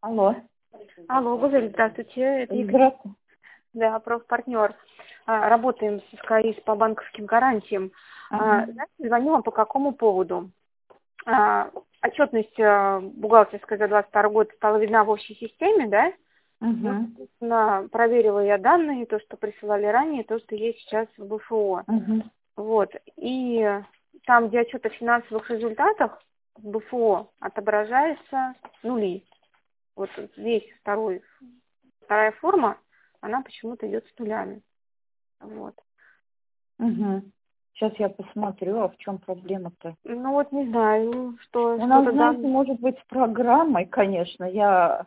Алло. Алло, Гузель, здравствуйте. Это Екатерина. Здравствуйте. Да, профпартнер. Работаем с СКАИС по банковским гарантиям. Ага. Знаете, звонила по какому поводу? Отчетность бухгалтерская за 22 год стала видна в общей системе, да? Ну, Угу. соответственно, проверила я данные, то, что присылали ранее, то, что есть сейчас в БФО. Угу. Вот. И там, где отчет о финансовых результатах в БФО, отображается нули. Вот весь вторая форма, она почему-то идет с нулями. Вот. Угу. Сейчас я посмотрю, а в чем проблема-то? Ну вот не знаю, У нас, что-то знаете, там. может быть, с программой, конечно. Я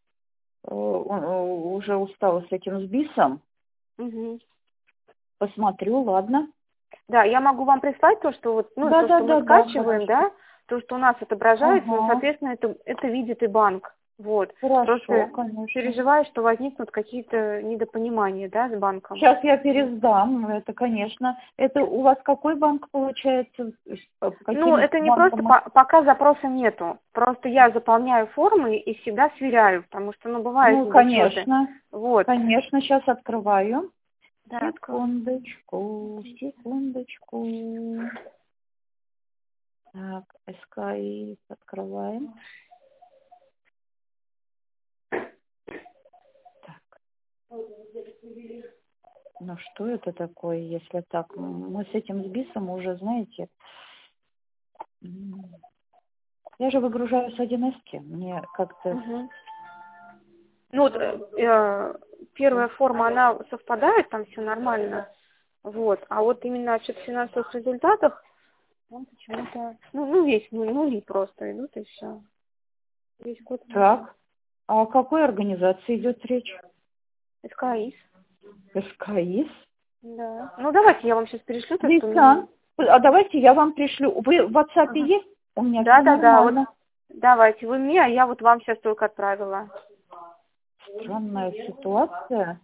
уже устала с этим сбисом. Мгм. Посмотрю, ладно. Да, я могу вам прислать то, что вот, ну, Да, то, да, что мы да, да, скачиваем, хорошо. да, то, что у нас отображается, ну, Ага. соответственно, это видит и банк. Вот. Хорошо, Просто конечно. переживаю, что возникнут какие-то недопонимания, да, с банком. Сейчас я пересдам, это, конечно. Это у вас какой банк получается? По Ну, каким это не просто, банкам? пока запроса нету. Просто я заполняю формы и всегда сверяю, потому что, ну, бывают Ну, недочеты. конечно. Вот. Конечно, сейчас открываю. Да, Секундочку, секундочку. Так, СКИ открываем. Так, ну что это такое, если так? Мы с этим сбисом уже, знаете, я же выгружаю с 1С. Мне как-то... Мгм. Ну, вот, первая форма, она совпадает, там все нормально. Вот. А вот именно отчет о финансовых результатах, он почему-то, ну весь нули просто идут и все. Весь год нули. Так, а о какой организации идет речь? СКАИС. СКИС? Да. Ну, давайте я вам сейчас перешлю то, что Лисан, мне... а давайте я вам пришлю. Вы в WhatsApp Ага. есть? У меня все Да, вот нормально. давайте вы мне, а я вот вам сейчас только отправила. Странная ситуация.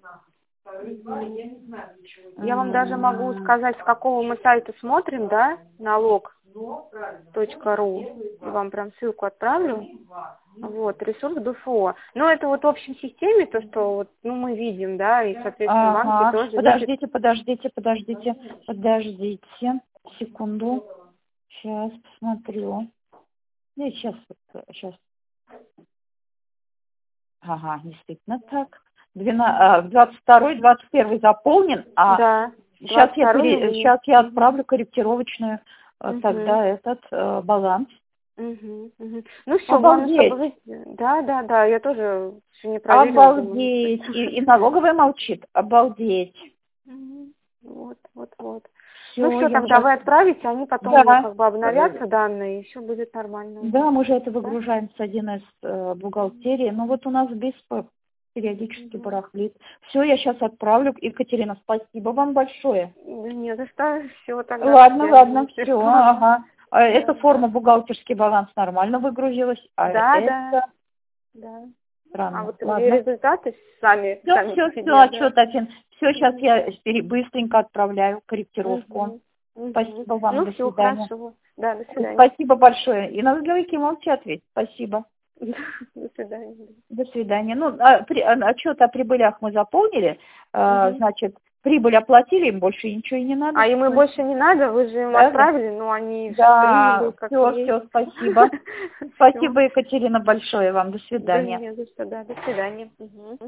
Я вам даже могу сказать, с какого мы сайта смотрим, да, налог.ру. Я вам прям ссылку отправлю. Вот, ресурс БФО. Но это вот в общей системе, то, что вот, ну, мы видим, да, и, соответственно, банки Ага. тоже видят. Подождите. Секунду. Сейчас посмотрю. Нет, сейчас. Ага, действительно так. 22-й, 21-й заполнен, а Да, сейчас 22 нули. сейчас я отправлю корректировочную Угу. тогда этот баланс. Угу. Ну все, главное, чтобы Обалдеть. вы... Да, я тоже еще не проверила, думаю. Обалдеть. И налоговая молчит. Обалдеть. Мгм. Вот. Ну Все, все, я тогда сейчас... вы отправите, они потом, ну, Да. как бы обновятся данные, и все будет нормально Да, уже. мы же это Да? выгружаем с 1С бухгалтерии. Но вот у нас без периодически Мгм. барахлит. Все, я сейчас отправлю. Екатерина, спасибо вам большое. Да не за что, все, тогда до Ладно, связи. все, ага. А эта Да. форма бухгалтерский баланс нормально выгрузилась, а Да. это Да. А странно. вот где Ладно. результаты сами по Все, себе, да? отчет Афин. Все, сейчас я быстренько отправляю корректировку. Угу. Угу. Спасибо вам, Ну до все, свидания. хорошо. Да, до свидания. Спасибо большое. И на разговорке молчи ответь. Спасибо. До свидания. До свидания. Ну, отчет о прибылях мы заполнили, Угу. значит, прибыль оплатили, им больше ничего и не надо. А им и больше не надо, вы же им Да, отправили, но они приняли да, как есть. все, спасибо. Все. Спасибо, Екатерина, большое вам. До Да свидания. не за что, да, до свидания. Мгм.